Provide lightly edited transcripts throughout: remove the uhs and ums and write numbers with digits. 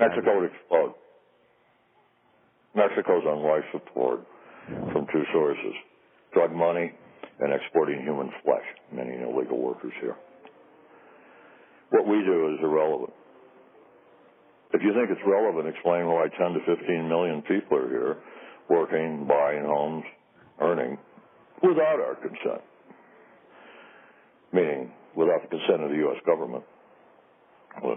Mexico would explode. Mexico's on life support from two sources: drug money and exporting human flesh, many illegal workers here. What we do is irrelevant. If you think it's relevant, explain why 10 to 15 million people are here working, buying homes, earning, without our consent. Meaning, without the consent of the U.S. government. But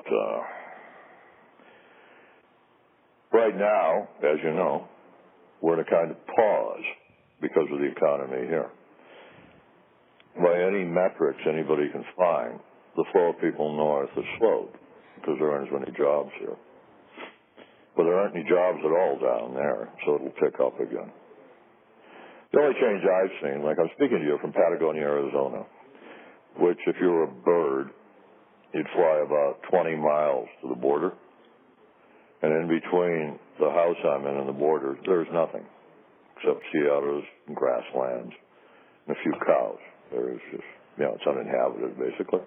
right now, as you know, we're in a kind of pause because of the economy here. By any metrics anybody can find, the flow of people north has slowed because there aren't as many jobs here. But there aren't any jobs at all down there, so it'll pick up again. The only change I've seen, like I'm speaking to you from Patagonia, Arizona, which if you were a bird, you'd fly about 20 miles to the border. And in between the house I'm in and the border, there's nothing except sea otters and grasslands and a few cows. There's just, it's uninhabited, basically.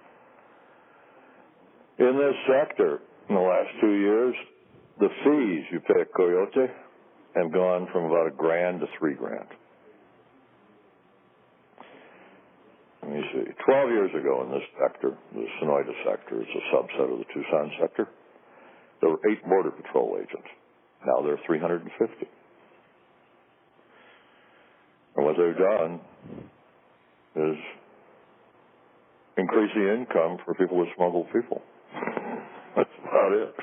In this sector, in the last 2 years, the fees you pay at Coyote have gone from about $1,000 to $3,000. Let me see. 12 years ago in this sector, the Sonoyta sector, it's a subset of the Tucson sector, there were 8 Border Patrol agents. Now there are 350. And what they've done is increase the income for people with smuggled people. That's about it.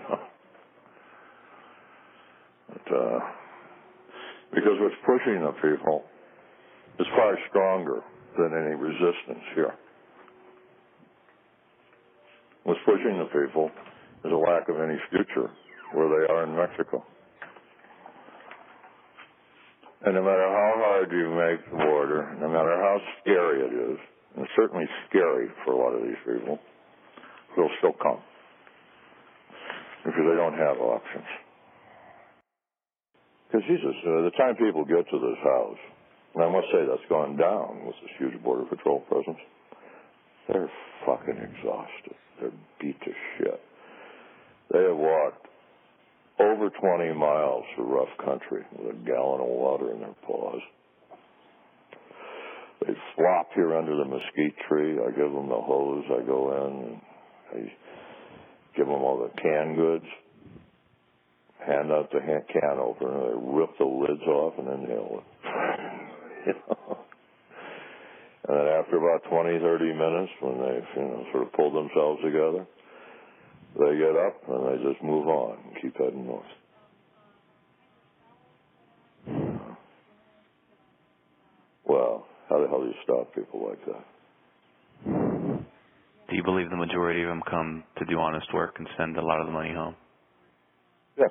Because what's pushing the people is far stronger than any resistance here. What's pushing the people is a lack of any future where they are in Mexico. And no matter how hard you make the border, no matter how scary it is, and it's certainly scary for a lot of these people, they'll still come because they don't have options. Because Jesus, the time people get to this house, and I must say that's gone down with this huge Border Patrol presence, they're fucking exhausted. They're beat to shit. They have walked over 20 miles through rough country with a gallon of water in their paws. They flop here under the mesquite tree. I give them the hose. I go in and I give them all the canned goods, hand out the can opener. They rip the lids off and inhale it. And then after about 20, 30 minutes, when they've sort of pulled themselves together, they get up and they just move on and keep heading north. Well, how the hell do you stop people like that? Do you believe the majority of them come to do honest work and send a lot of the money home? Yes.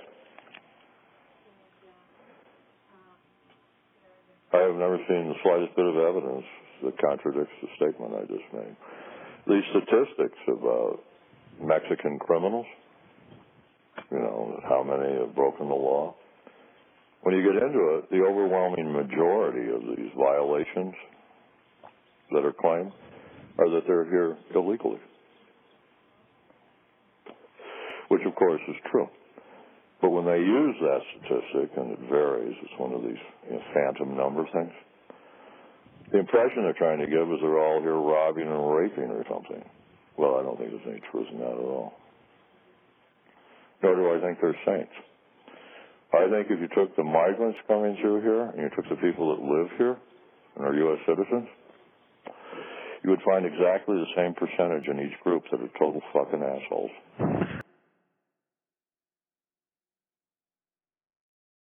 I have never seen the slightest bit of evidence that contradicts the statement I just made. These statistics about Mexican criminals, how many have broken the law. When you get into it, the overwhelming majority of these violations that are claimed are that they're here illegally, which of course is true. But when they use that statistic, and it varies, it's one of these phantom number things, the impression they're trying to give is they're all here robbing and raping or something. Well, I don't think there's any truth in that at all. Nor do I think they're saints. I think if you took the migrants coming through here and you took the people that live here and are U.S. citizens, you would find exactly the same percentage in each group that are total fucking assholes.